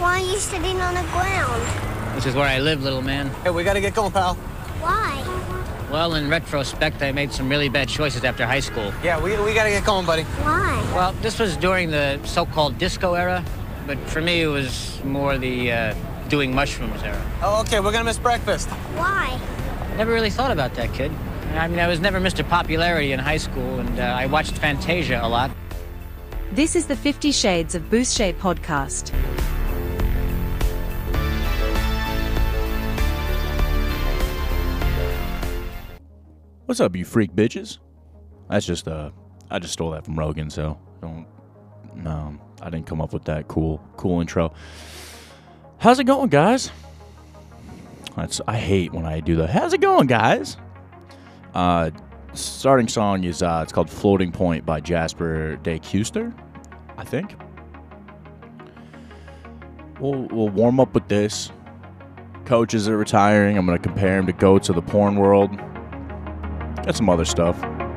Why are you sitting on the ground? This is where I live, little man. Hey, we gotta get going, pal. Why? Well, in retrospect, I made some really bad choices after high school. Yeah, we gotta get going, buddy. Why? Well, this was during the so-called disco era, but for me, it was more the doing mushrooms era. Oh, okay, we're gonna miss breakfast. Why? I never really thought about that, kid. I mean, I was never Mr. Popularity in high school, and I watched Fantasia a lot. This is the 50 Shades of Boucher podcast. What's up, you freak bitches? That's just I just stole that from Rogan, so no, I didn't come up with that cool intro. How's it going, guys? I hate when I do the how's it going, guys? Starting song is it's called Floating Point by Jasper De Custer, I think. We'll warm up with this. Coaches are retiring. I'm gonna compare him to goats of the porn world. Got some other stuff.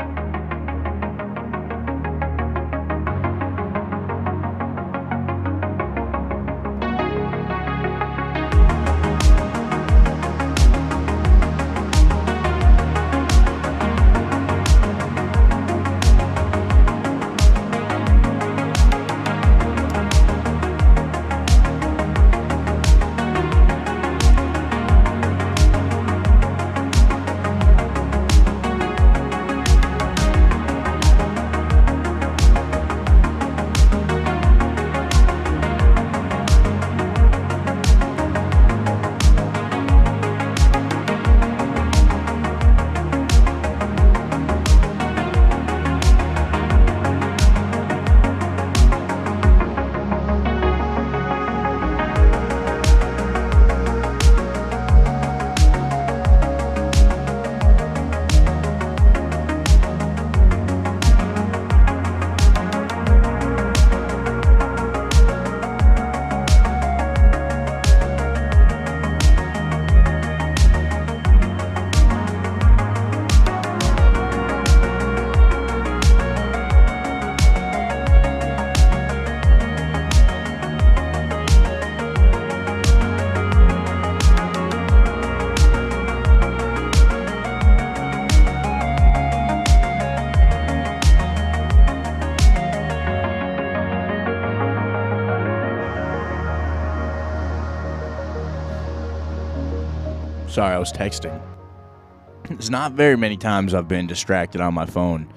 Sorry, I was texting. It's not very many times I've been distracted on my phone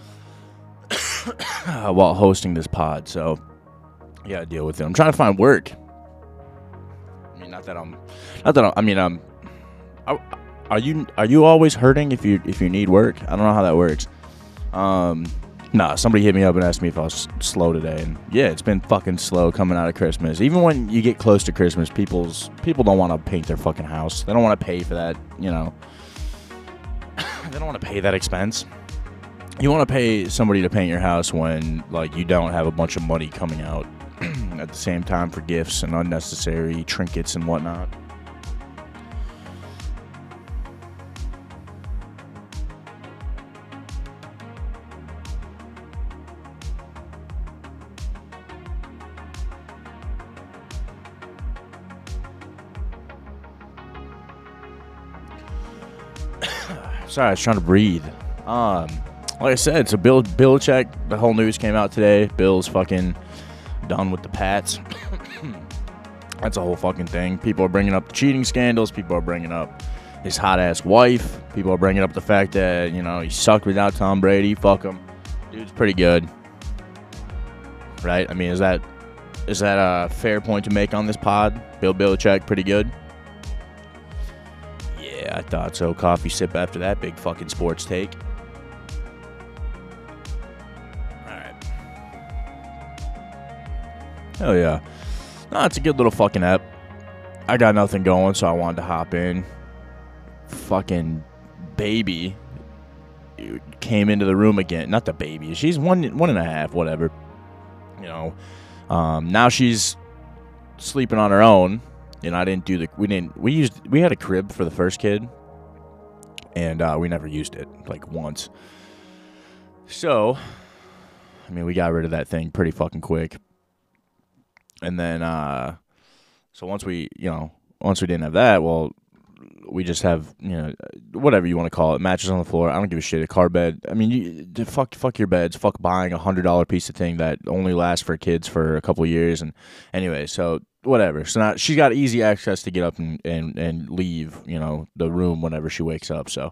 while hosting this pod, so I gotta deal with it. I'm trying to find work. I mean, are you always hurting if you need work? I don't know how that works. Somebody hit me up and asked me if I was slow today, and yeah, it's been fucking slow coming out of Christmas. Even when you get close to Christmas, people don't want to paint their fucking house. They don't want to pay for that, you know. They don't want to pay that expense. You want to pay somebody to paint your house when, like, you don't have a bunch of money coming out at the same time for gifts and unnecessary trinkets and whatnot. Sorry, I was trying to breathe. Like I said, so Bill Belichick, the whole news came out today. Bill's fucking done with the Pats. That's a whole fucking thing. People are bringing up the cheating scandals. People are bringing up his hot-ass wife. People are bringing up the fact that, you know, he sucked without Tom Brady. Fuck him. Dude's pretty good. Right? I mean, is that a fair point to make on this pod? Bill Belichick, pretty good? Yeah, I thought so. Coffee sip after that big fucking sports take. Alright. Hell yeah. No, it's a good little fucking app. I got nothing going, so I wanted to hop in. Fucking baby came into the room again. Not the baby. She's one and a half, whatever. You know. Now she's sleeping on her own. You know, we had a crib for the first kid, and we never used it, like, once. So, I mean, we got rid of that thing pretty fucking quick. And then So once we didn't have that, well, we just have, whatever you want to call it, mattress on the floor. I don't give a shit. A car bed. I mean, fuck your beds. Fuck buying $100 piece of thing that only lasts for kids for a couple of years. And anyway, so whatever. So now she's got easy access to get up and leave, the room whenever she wakes up. So,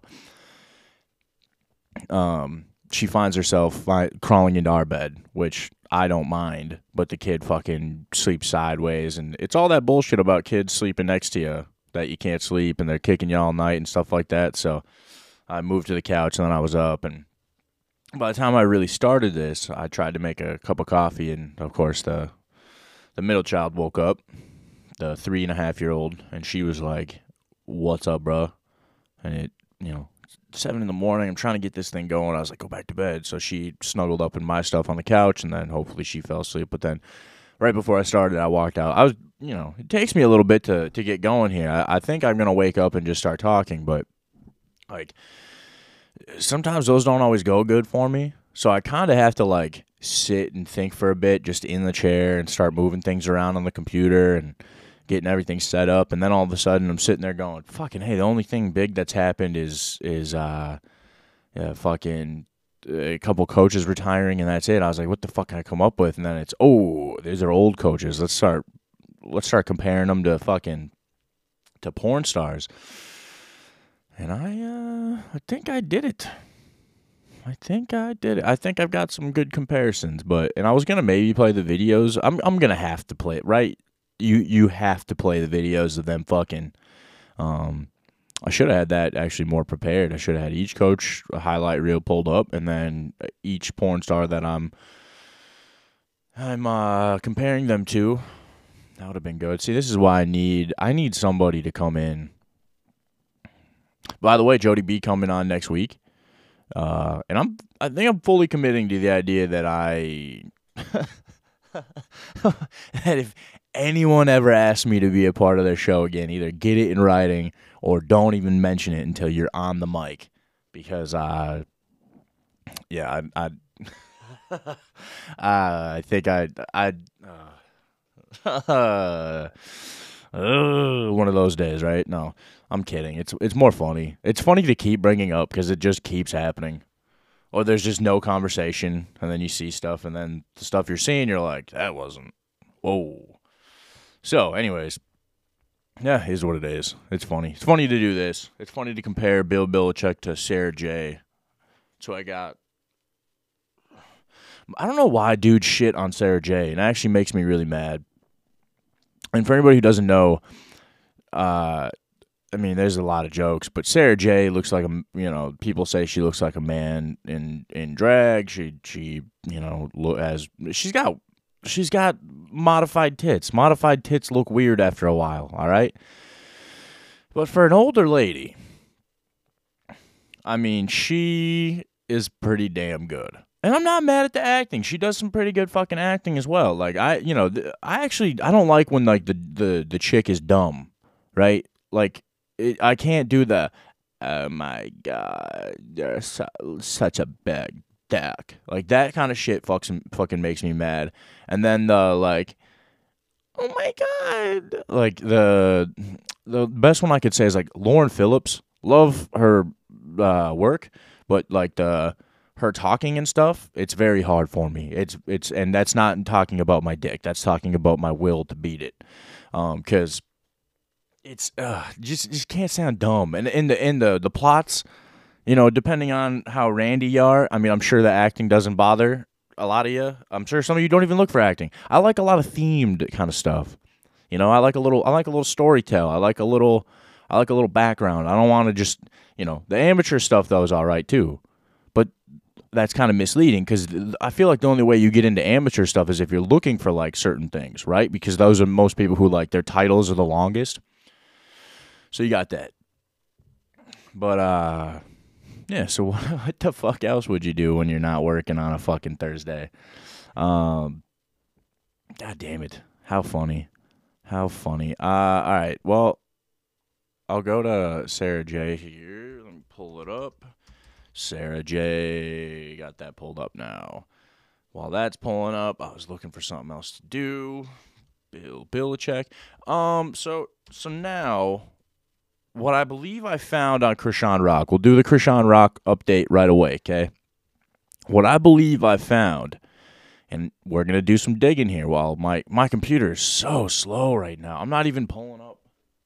she finds herself crawling into our bed, which I don't mind, but the kid fucking sleeps sideways, and it's all that bullshit about kids sleeping next to you, that you can't sleep, and they're kicking you all night and stuff like that. So I moved to the couch, and then I was up, and by the time I really started this, I tried to make a cup of coffee, and of course the middle child woke up, the 3.5-year-old, and she was like, "What's up, bro?" And it, 7 in the morning, I'm trying to get this thing going. I was like, go back to bed. So she snuggled up in my stuff on the couch, and then hopefully she fell asleep. But then right before I started, I walked out. I was, it takes me a little bit to get going here. I think I'm going to wake up and just start talking, but like sometimes those don't always go good for me. So I kind of have to like sit and think for a bit just in the chair and start moving things around on the computer and getting everything set up, and then all of a sudden I'm sitting there going, fucking, hey, the only thing big that's happened is fucking a couple coaches retiring, and that's it. I was like, what the fuck can I come up with? And then it's, these are old coaches. Let's start comparing them to porn stars. And I think I did it. I think I've got some good comparisons, and I was gonna maybe play the videos. I'm gonna have to play it, right? You have to play the videos of them fucking. I should have had that actually more prepared. I should have had each coach a highlight reel pulled up, and then each porn star that I'm comparing them to. That would have been good. See, this is why I need somebody to come in. By the way, Jody B coming on next week, and I think I'm fully committing to the idea that that if anyone ever asks me to be a part of their show again, either get it in writing or don't even mention it until you're on the mic, because I think one of those days, right? No, I'm kidding. It's more funny. It's funny to keep bringing up because it just keeps happening. Or there's just no conversation, and then you see stuff, and then the stuff you're seeing, you're like, that wasn't, whoa. So, anyways, yeah, it is what it is. It's funny. It's funny to do this. It's funny to compare Bill Belichick to Sarah J. So I don't know why dude shit on Sarah J, and it actually makes me really mad. And for anybody who doesn't know, I mean, there's a lot of jokes, but Sarah J looks like people say she looks like a man in drag. She she's got modified tits. Modified tits look weird after a while, all right? But for an older lady, I mean, she is pretty damn good. And I'm not mad at the acting. She does some pretty good fucking acting as well. Like I don't like when like the chick is dumb, right? Like I can't do the, oh my god, you're such a big dick. Like that kind of shit fucking makes me mad. And then the like, oh my god, like the best one I could say is like Lauren Phillips. Love her work, but like her talking and stuff, it's very hard for me. It's and that's not talking about my dick. That's talking about my will to beat it. Because it's just can't sound dumb. And in the plots, depending on how randy you are, I mean, I'm sure the acting doesn't bother a lot of you. I'm sure some of you don't even look for acting. I like a lot of themed kind of stuff. I like a little storytell. I like a little background. I don't want to just, the amateur stuff though is all right too. But that's kind of misleading because I feel like the only way you get into amateur stuff is if you're looking for like certain things, right? Because those are most people who like their titles are the longest. So you got that. But yeah, so what the fuck else would you do when you're not working on a fucking Thursday? God damn it. How funny. All right, well, I'll go to Sarah J here. Let me pull it up. Sarah J. Got that pulled up now. While that's pulling up, I was looking for something else to do. Bill Belichick. So now, what I believe I found on Krishan Rock, we'll do the Krishan Rock update right away, okay? What I believe I found, and we're going to do some digging here while my computer is so slow right now. I'm not even pulling up.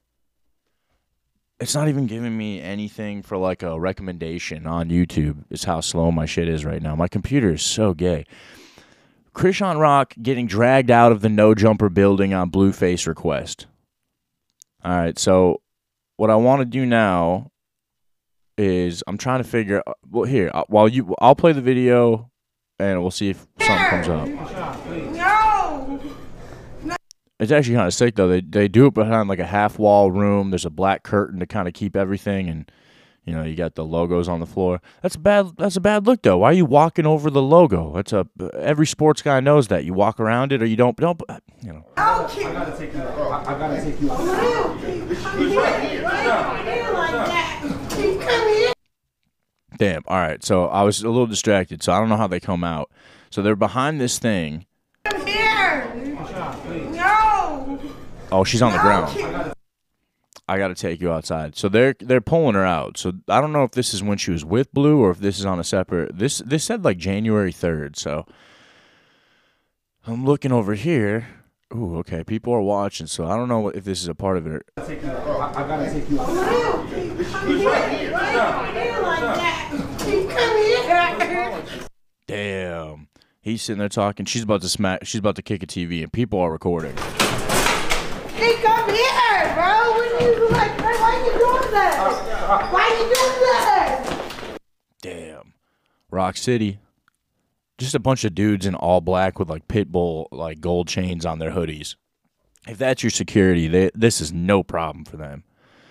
It's not even giving me anything for like a recommendation on YouTube. It's how slow my shit is right now. My computer is so gay. Krishan Rock getting dragged out of the No Jumper building on Blueface request. All right, so what I want to do now is I'm trying to figure. Well, here I'll play the video, and we'll see if something comes up. No. It's actually kind of sick though. They do it behind like a half wall room. There's a black curtain to kind of keep everything, and you got the logos on the floor. That's a bad look though. Why are you walking over the logo? Every sports guy knows that. You walk around it or you don't. I gotta take you. I gotta take you. Come here, like that. Come here. Damn. All right. So I was a little distracted. So I don't know how they come out. So they're behind this thing. Come here. No. Oh, she's on the ground. I got to take you outside. So they're pulling her out. So I don't know if this is when she was with Blue or if this is on a separate. This said like January 3rd. So I'm looking over here. Ooh, okay. People are watching. So I don't know if this is a part of it. I gotta take you. Come here, like that. Come here. Damn. He's sitting there talking. She's about to kick a TV, and people are recording. Hey, come here, bro. What are you like? Why are you doing that? Why are you doing that? Damn. Rock City. Just a bunch of dudes in all black with like Pitbull like gold chains on their hoodies. If that's your security, this is no problem for them.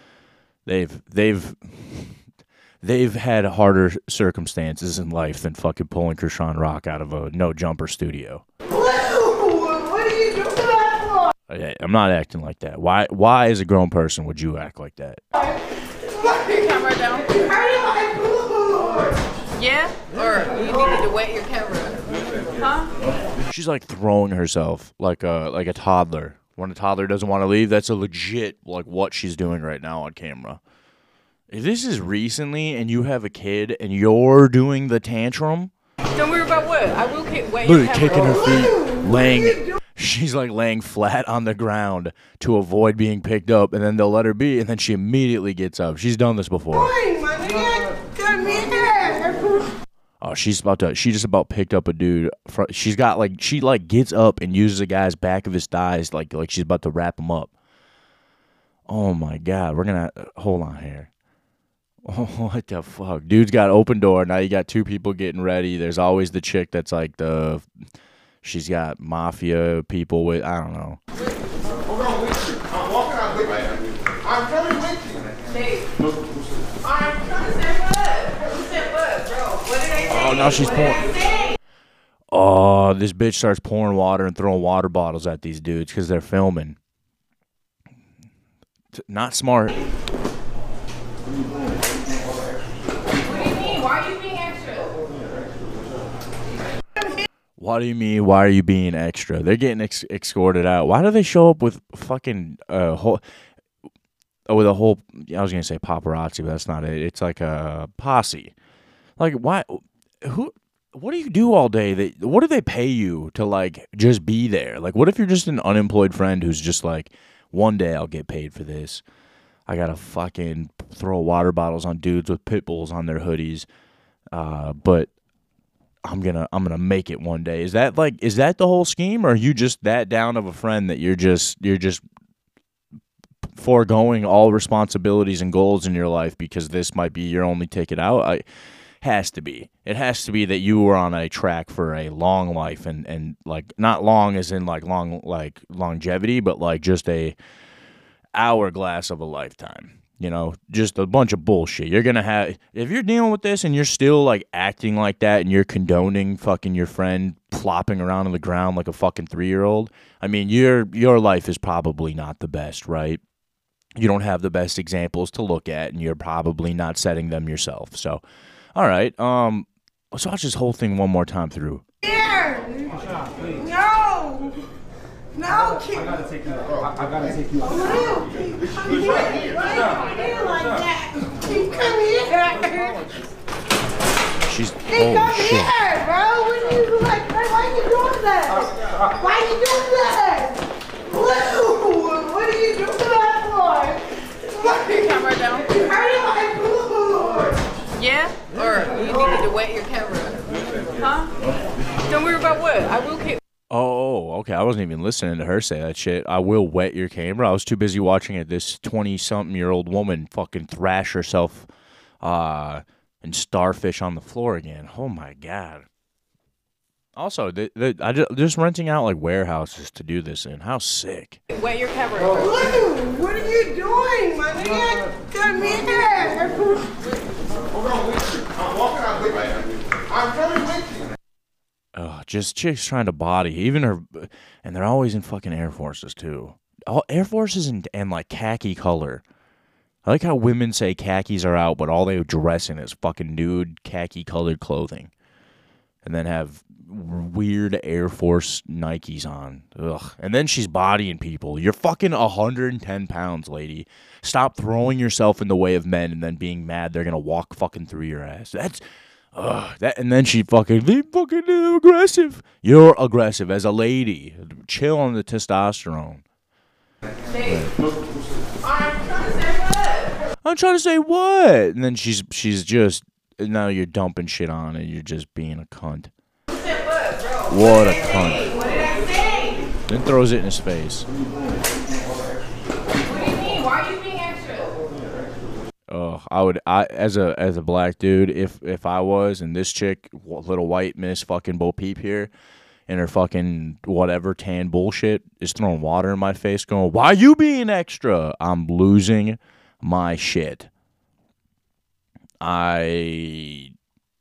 They've had harder circumstances in life than fucking pulling Krishan Rock out of a No Jumper studio. What are you doing that for? Okay, I'm not acting like that. Why as a grown person would you act like that? Camera down. Yeah? Or you need to wet your camera? Huh? She's like throwing herself like a toddler. When a toddler doesn't want to leave, that's a legit like what she's doing right now on camera. If this is recently and you have a kid and you're doing the tantrum, don't worry about what. I will wet your camera. Kicking her feet, she's like laying flat on the ground to avoid being picked up, and then they'll let her be, and then she immediately gets up. She's done this before. Come here. Oh, she just about picked up a dude. She gets up and uses a guy's back of his thighs like she's about to wrap him up. Oh my God, we're gonna hold on here. Oh, what the fuck? Dude's got open door. Now you got two people getting ready. There's always the chick that's like she's got mafia people with, I don't know. I'm walking out with you. I'm coming with you. Hey. I'm trying to say what? Who said what, bro? What did I say? Oh, now she's pouring. Oh, this bitch starts pouring water and throwing water bottles at these dudes because they're filming. Not smart. What do you mean, why are you being extra? They're getting escorted out. Why do they show up with fucking I was going to say paparazzi, but that's not it. It's like a posse. Like, why? What do you do all day? What do they pay you to, like, just be there? Like, what if you're just an unemployed friend who's just like, one day I'll get paid for this. I got to fucking throw water bottles on dudes with pit bulls on their hoodies. But I'm gonna make it one day. Is that the whole scheme, or are you just that down of a friend that you're just foregoing all responsibilities and goals in your life because this might be your only ticket out? It has to be that you were on a track for a long life and like not long as in like long like longevity, but like just a hourglass of a lifetime. Just a bunch of bullshit. You're going to have, if you're dealing with this and you're still like acting like that and you're condoning fucking your friend flopping around on the ground like a fucking 3-year-old, I mean, your life is probably not the best, right? You don't have the best examples to look at and you're probably not setting them yourself. So, all right. Let's watch this whole thing one more time through. Here. No. No, Okay. I gotta take you. I gotta take you. Come here. Right here like that. Come here. She's Hey, holy come shit. here, bro. What are you like? Why are you doing that? Why are you doing that? What are you doing that for? What are you Camera down. hurting my food? Yeah? Or you need me to wet your camera? Huh? Don't worry about what. I will keep. Oh, okay. I wasn't even listening to her say that shit. I will wet your camera. I was too busy watching it. This 20-something-year-old woman fucking thrash herself and starfish on the floor again. Oh, my God. Also, just renting out, like, warehouses to do this in. How sick. Wet your camera. Blue, what are you doing, my nigga? Come here. I'm walking out with you. I'm coming with you. Oh, just chicks trying to body. Even her, and they're always in fucking Air Forces, too. All Air Forces and like, khaki color. I like how women say khakis are out, but all they dress in is fucking nude khaki-colored clothing. And then have weird Air Force Nikes on. Ugh. And then she's bodying people. You're fucking 110 pounds, lady. Stop throwing yourself in the way of men and then being mad they're gonna walk fucking through your ass. And then they fucking aggressive. You're aggressive as a lady. Chill on the testosterone. Hey. I'm trying to say what? I'm trying to say what? And then she's just, now you're dumping shit on and you're just being a cunt. Say what, bro? What a cunt. What did I say? Then throws it in his face. What do you mean? Why are you being extra? I as a black dude, if I was, and this chick, little white Miss fucking Bo Peep here, and her fucking whatever tan bullshit is throwing water in my face going, why you being extra? I'm losing my shit. It's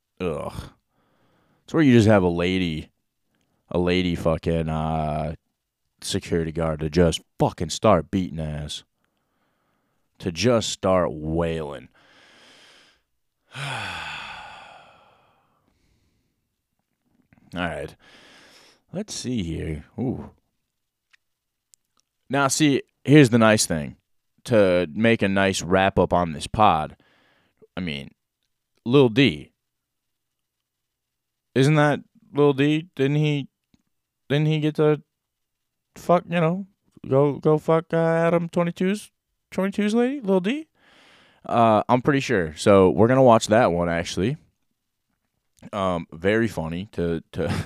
where you just have a lady fucking security guard to just fucking start beating ass. To just start wailing. Alright. Let's see here. Ooh. Now, see, here's the nice thing. To make a nice wrap-up on this pod, I mean, Lil D. Isn't that Lil D? Didn't he get to fuck, go fuck Adam 22's lady, Lil D? I'm pretty sure. So we're gonna watch that one actually. Very funny to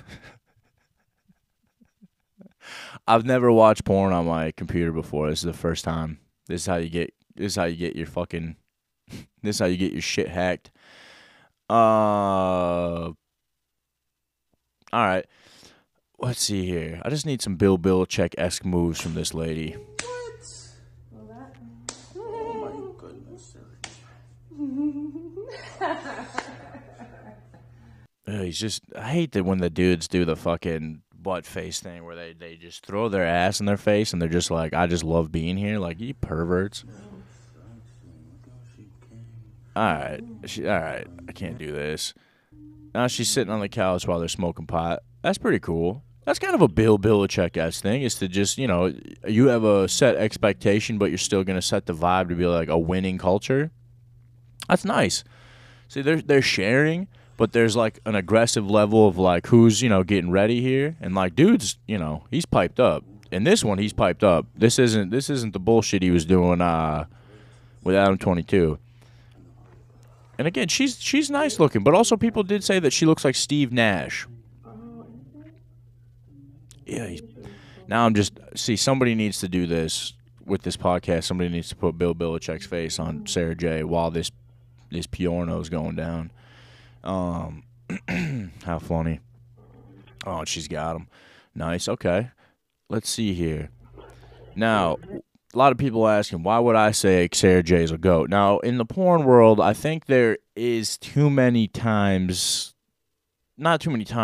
I've never watched porn on my computer before. This is the first time. This is how you get your fucking this is how you get your shit hacked. All right. Let's see here. I just need some Bill Belichick-esque moves from this lady. He's just, I hate that when the dudes do the fucking butt face thing where they just throw their ass in their face and they're just like, I just love being here. Like, you perverts. Alright, I can't do this. Now she's sitting on the couch while they're smoking pot. That's pretty cool. That's kind of a Bill Belichick-esque thing, is to just, you have a set expectation, but you're still going to set the vibe to be like a winning culture. That's nice. See, they're sharing, but there's like an aggressive level of like who's, getting ready here. And like, dude's, he's piped up. In this one, he's piped up. This isn't the bullshit he was doing with Adam 22. And again, she's nice looking, but also people did say that she looks like Steve Nash. Yeah, now I'm just, somebody needs to do this with this podcast. Somebody needs to put Bill Belichick's face on Sarah J while this Piorno's going down. How funny. Oh, and she's got him. Nice, okay. Let's see here. Now, a lot of people asking, why would I say Sarah J is a GOAT? Now, in the porn world, I think there is too many themes. I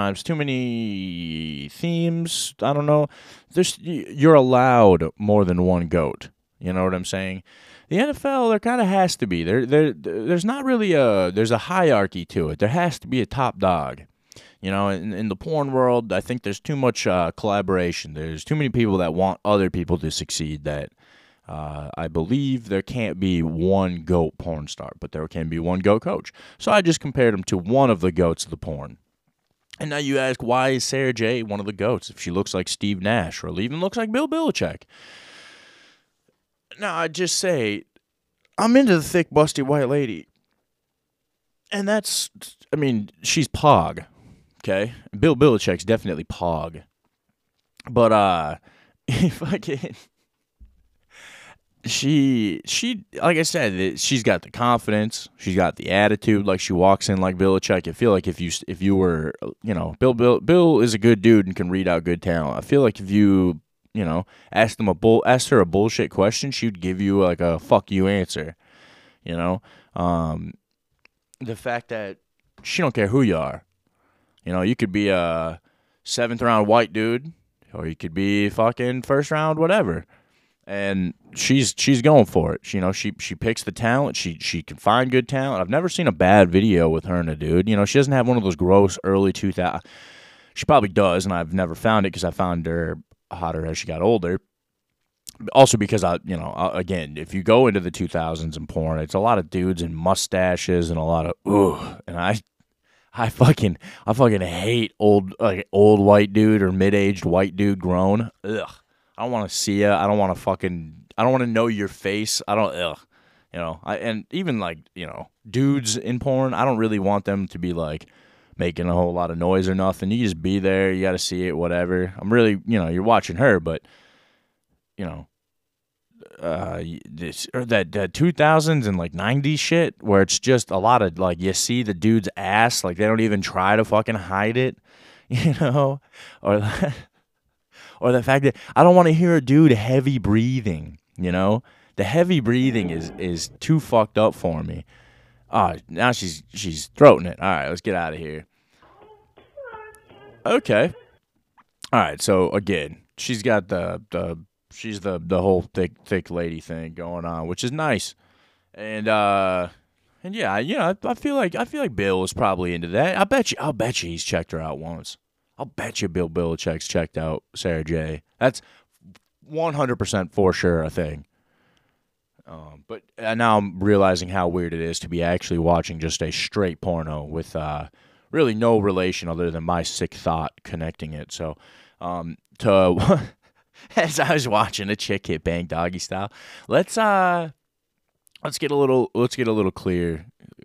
don't know. You're allowed more than one GOAT. You know what I'm saying? The NFL, there kind of has to be. There's not really there's a hierarchy to it. There has to be a top dog. You know, in the porn world, I think there's too much collaboration. There's too many people that want other people to succeed that I believe there can't be one GOAT porn star, but there can be one GOAT coach. So I just compared him to one of the GOATs of the porn. And now you ask, why is Sarah J one of the GOATs if she looks like Steve Nash or even looks like Bill Belichick? Now, I'd just say, I'm into the thick, busty white lady. And that's, I mean, she's Pog. Okay, Bill Belichick's definitely Pog, but if I can, she like I said, she's got the confidence, she's got the attitude, like she walks in like Belichick. I feel like if you were, you know, Bill is a good dude and can read out good talent. I feel like if you know, asked her a bullshit question, she'd give you like a fuck you answer. You know, the fact that she don't care who you are. You know, you could be a 7th round white dude, or you could be fucking 1st round whatever, and she's going for it. You know, she picks the talent. She can find good talent. I've never seen a bad video with her and a dude. You know, she doesn't have one of those gross early 2000s. She probably does, and I've never found it because I found her hotter as she got older. Also because again, if you go into the 2000s in porn, it's a lot of dudes and mustaches and a lot of and I fucking hate old white dude or mid-aged white dude grown. Ugh. I don't want to see ya. I don't want to know your face. You know, and even like, you know, dudes in porn, I don't really want them to be like making a whole lot of noise or nothing. You just be there, you got to see it, whatever. I'm really, you know, you're watching her, but you know, that 2000s and like 90s shit where it's just a lot of like, you see the dude's ass, like they don't even try to fucking hide it, you know, or the fact that I don't want to hear a dude heavy breathing, you know, the heavy breathing is too fucked up for me. Now she's throating it. All right, let's get out of here. Okay. All right, so again, she's got she's the whole thick lady thing going on, which is nice, and yeah, you know, I feel like Bill is probably into that. I'll bet you he's checked her out once. I'll bet you Bill Belichick's checked out Sarah J. That's 100% for sure a thing. But now I'm realizing how weird it is to be actually watching just a straight porno with really no relation other than my sick thought connecting it. So as I was watching a chick hit bang doggy style, let's get a little clear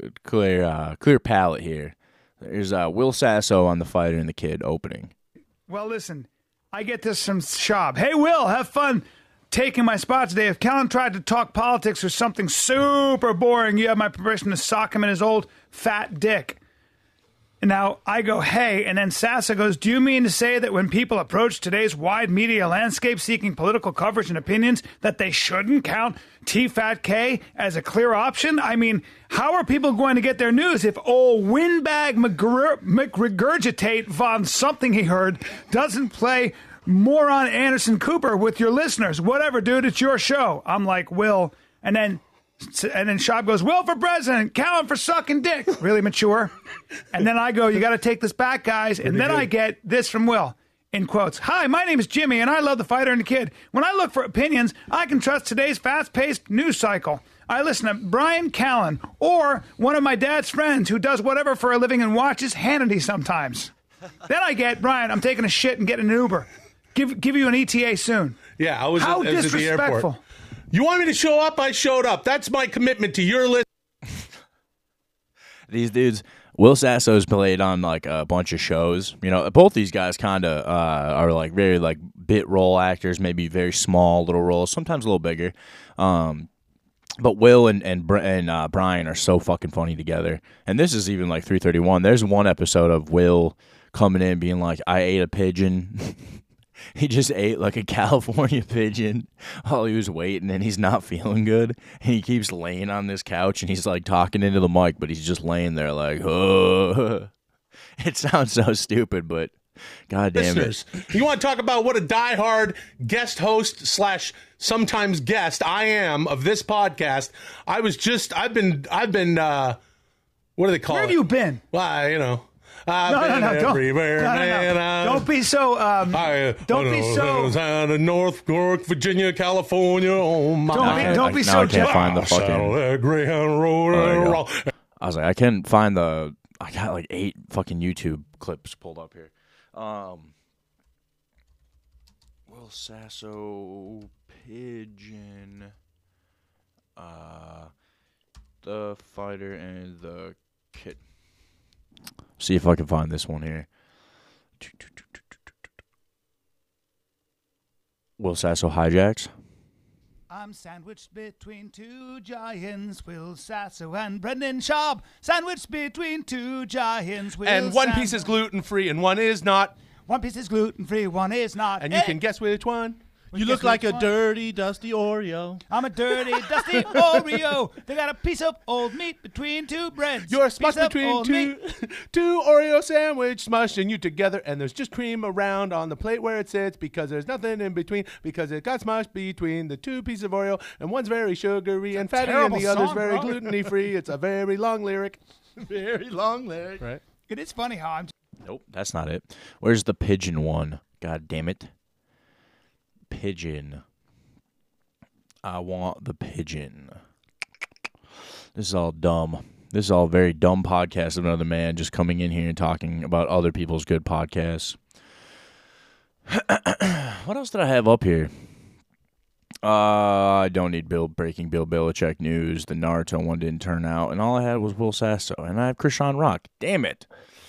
palette here. There's Will Sasso on The Fighter and the Kid opening. Well, listen, I get this from Shab. Hey, Will, have fun taking my spot today. If Callan tried to talk politics or something super boring, you have my permission to sock him in his old fat dick. And now I go, hey, and then Sassa goes, do you mean to say that when people approach today's wide media landscape seeking political coverage and opinions that they shouldn't count T-Fat-K as a clear option? I mean, how are people going to get their news if old windbag McRegurgitate von something he heard doesn't play moron Anderson Cooper with your listeners? Whatever, dude, it's your show. I'm like, Will, and then Shab goes, Will for president, Callan for sucking dick. Really mature. And then I go, you got to take this back, guys. And then I get this from Will, in quotes. Hi, my name is Jimmy, and I love The Fighter and the Kid. When I look for opinions, I can trust today's fast-paced news cycle. I listen to Brian Callan or one of my dad's friends who does whatever for a living and watches Hannity sometimes. Then I get, Brian, I'm taking a shit and getting an Uber. Give you an ETA soon. Yeah, I was How at the disrespectful. airport. You want me to show up? I showed up. That's my commitment to your list. These dudes, Will Sasso's played on like a bunch of shows. You know, both these guys kind of are like very like bit role actors, maybe very small little roles, sometimes a little bigger. But Will and Brian are so fucking funny together. And this is even like 331. There's one episode of Will coming in being like, I ate a pigeon. He just ate like a California pigeon while he was waiting, and he's not feeling good. And he keeps laying on this couch, and he's like talking into the mic, but he's just laying there like, oh. It sounds so stupid, but God damn it. You want to talk about what a diehard guest host / sometimes guest I am of this podcast? I've been what do they call it? Where have you been? Well, you know, I've been everywhere, man. Don't be so. Don't be so. North York, Virginia, California. Oh my! Don't be now so. I can't find the fucking. Saddle Greyhound Road. I was like, I can't find the. I got like 8 fucking YouTube clips pulled up here. Will Sasso pigeon. The fighter and the kid. See if I can find this one here. Will Sasso hijacks. I'm sandwiched between 2 giants, Will Sasso and Brendan Schaub. Sandwiched between 2 giants, Will And one piece is gluten-free and one is not. One piece is gluten-free, one is not. And you can guess which one. You look like a dirty, dusty Oreo. I'm a dirty, dusty Oreo. They got a piece of old meat between 2 breads. You're smushed between two Oreo sandwich, smushing you together, and there's just cream around on the plate where it sits because there's nothing in between because it got smushed between the 2 pieces of Oreo, and one's very sugary and fatty, and the other's very gluten-y free. It's a very long lyric. Very long lyric. Right. It is funny how I'm. Nope, that's not it. Where's the pigeon one? God damn it. Pigeon. I want the pigeon. This is all dumb. This is all very dumb podcast of another man just coming in here and talking about other people's good podcasts. What else did I have up here? I don't need breaking Bill Belichick news. The Naruto one didn't turn out, and all I had was Will Sasso, and I have Krishan Rock. Damn it.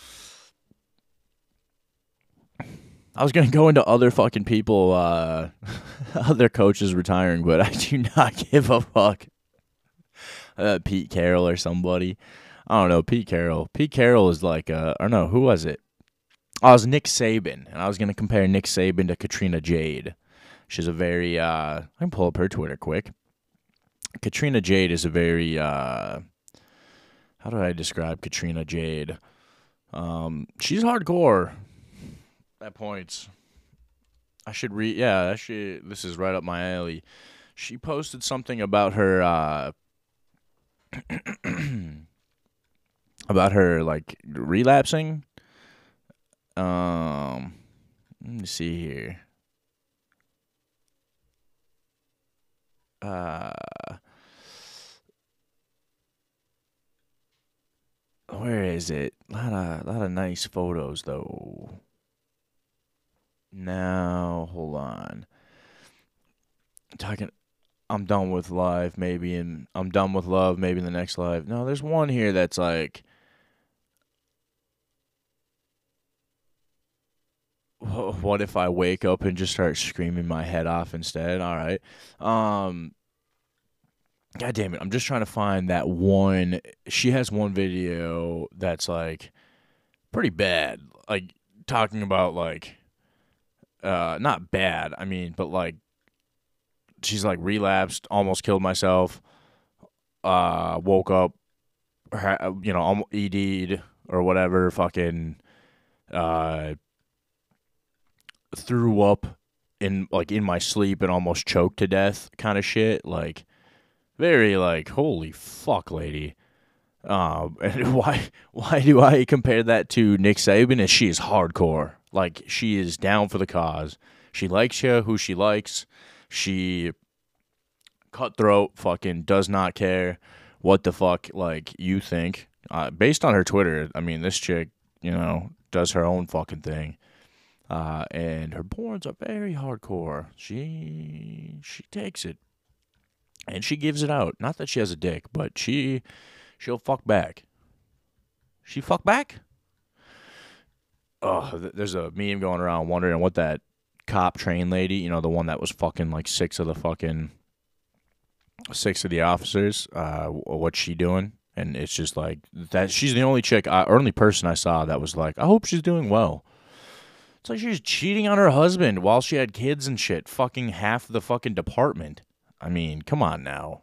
I was going to go into other fucking people, other coaches retiring, but I do not give a fuck. Pete Carroll or somebody. I don't know, Pete Carroll. Pete Carroll is like, or no, who was it? Oh, it was Nick Saban, and I was going to compare Nick Saban to Katrina Jade. She's a very, I can pull up her Twitter quick. Katrina Jade is a very, how do I describe Katrina Jade? She's hardcore. At points. I should read. Yeah, actually, this is right up my alley. She posted something about her, like relapsing. Let me see here. Where is it? A lot of nice photos though. Now, hold on. I'm done with life, maybe, and I'm done with love, maybe in the next life. No, there's one here that's like, what if I wake up and just start screaming my head off instead? All right. God damn it. I'm just trying to find that one. She has one video that's like pretty bad. Like talking about like, not bad, I mean, but like, she's like relapsed, almost killed myself, woke up, ED'd or whatever, fucking, threw up in my sleep and almost choked to death kind of shit, like, very like, holy fuck, lady. And why do I compare that to Nick Saban? Is she is hardcore. Like, she is down for the cause. She likes you, who she likes. She cutthroat, fucking does not care what the fuck, like, you think. Based on her Twitter, I mean, this chick, does her own fucking thing. And her boards are very hardcore. She takes it. And she gives it out. Not that she has a dick, but she'll fuck back. She fuck back? Oh, there's a meme going around wondering what that cop train lady, the one that was fucking like 6 of the officers, what's she doing? And it's just like that. She's the only only person I saw that was like, I hope she's doing well. It's like she was cheating on her husband while she had kids and shit, fucking half the fucking department. I mean, come on now.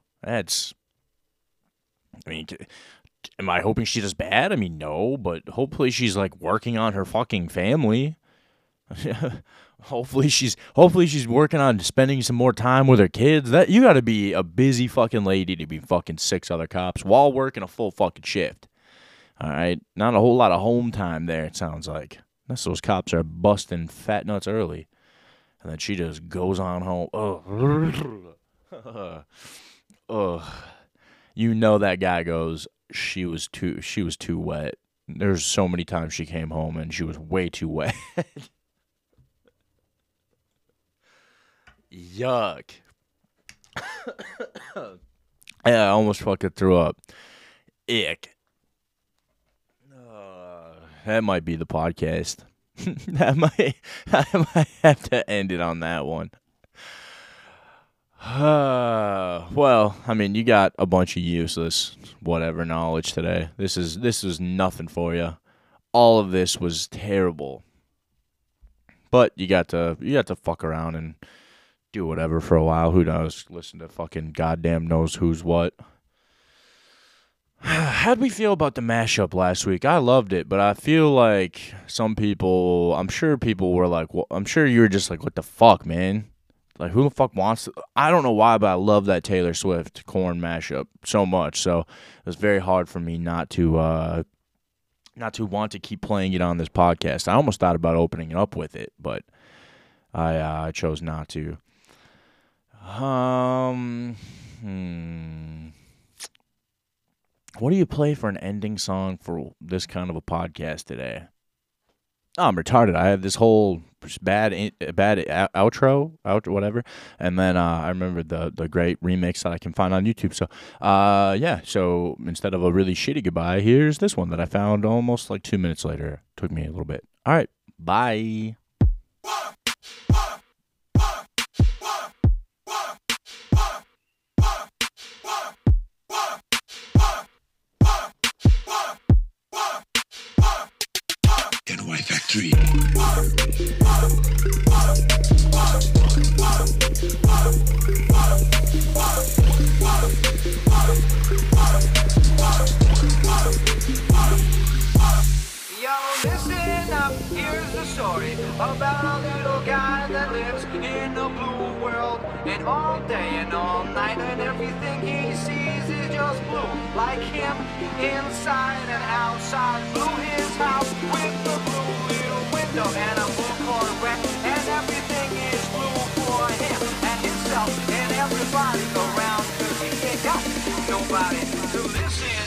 Am I hoping she does bad? I mean, no, but hopefully she's like working on her fucking family. Hopefully she's working on spending some more time with her kids. That you got to be a busy fucking lady to be fucking 6 other cops while working a full fucking shift. All right, not a whole lot of home time there, it sounds like. Unless those cops are busting fat nuts early. And then she just goes on home. Ugh. You know that guy goes, she was too wet. There's so many times she came home and she was way too wet. Yuck. Yeah, I almost fucking threw up. Ick. That might be the podcast. I might have to end it on that one. Well, I mean, you got a bunch of useless whatever knowledge today. This is nothing for you. All of this was terrible. But you got to fuck around and do whatever for a while. Who knows? Listen to fucking goddamn knows who's what. How'd we feel about the mashup last week? I loved it, but I feel like some people, I'm sure people were like, well, I'm sure you were just like, what the fuck, man? Like, who the fuck wants to? I don't know why, but I love that Taylor Swift Korn mashup so much. So it was very hard for me not to want to keep playing it on this podcast. I almost thought about opening it up with it, but I chose not to. What do you play for an ending song for this kind of a podcast today? Oh, I'm retarded. I have this whole bad outro, whatever. And then I remember the great remix that I can find on YouTube. So, yeah. So instead of a really shitty goodbye, here's this one that I found almost like 2 minutes later. Took me a little bit. All right. Bye. NY Factory. Yo, listen up, here's the story about a little guy that lives in a blue world. And all day and all night, and everything he sees is just blue. Like him, inside and outside. Blue his house with the blue little window and a blue Corvette. And everything is blue for him and himself and everybody around. Cause he ain't got nobody to listen.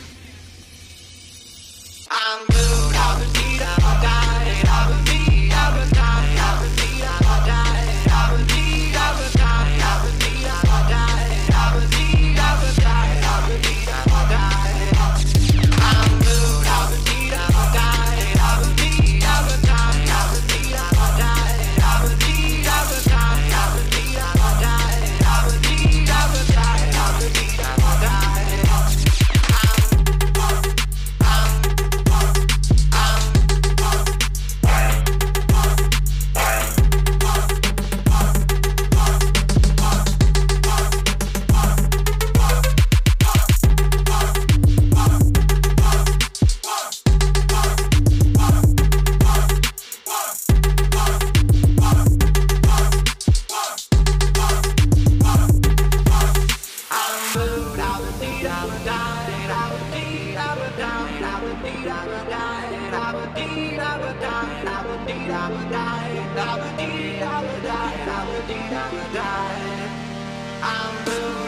I'm blue, I'll be die, I'll be die, I'll be die, I'll be die, I'll be die, I'll be die, I'll be die, I'll be die. I'm blue, I'll be die, I'll be die, I'll be die, I'll be die, I'll be die, I'll be die. I'm blue.